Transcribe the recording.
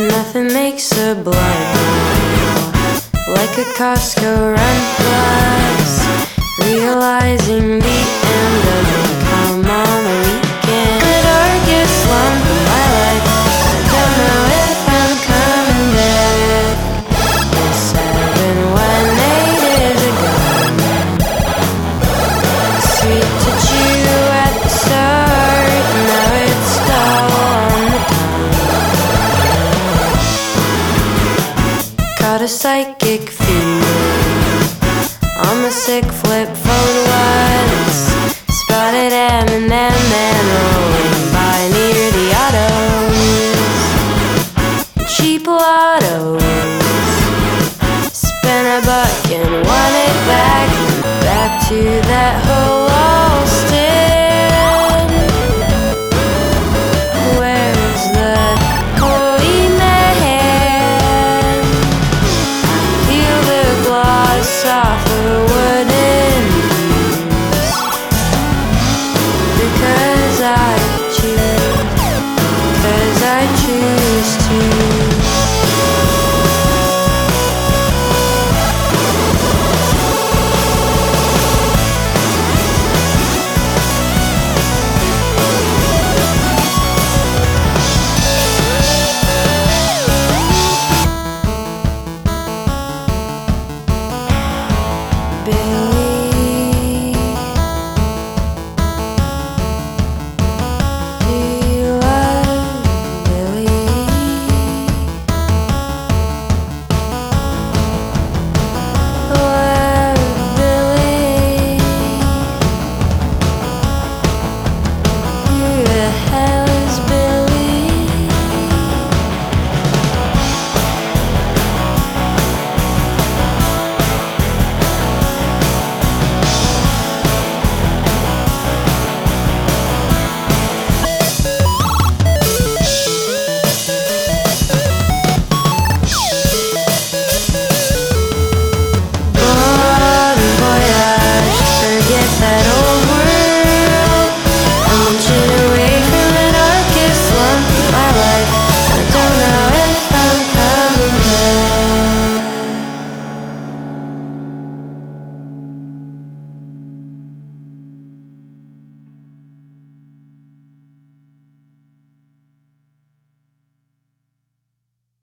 Nothing makes a blind like a Costco run plus. Realizing the end doesn't come on the weekend. The darkest slump of my life, I don't know if I'm coming back. It's 7 when 8 is a gone. Sweet to chew at the start, now it's dull on the tongue. Caught a psychic fever on the sick flip phone once. Spotted Eminem and rolling by near the autos. Cheap lottos. Spent $1 and won it back. Back to that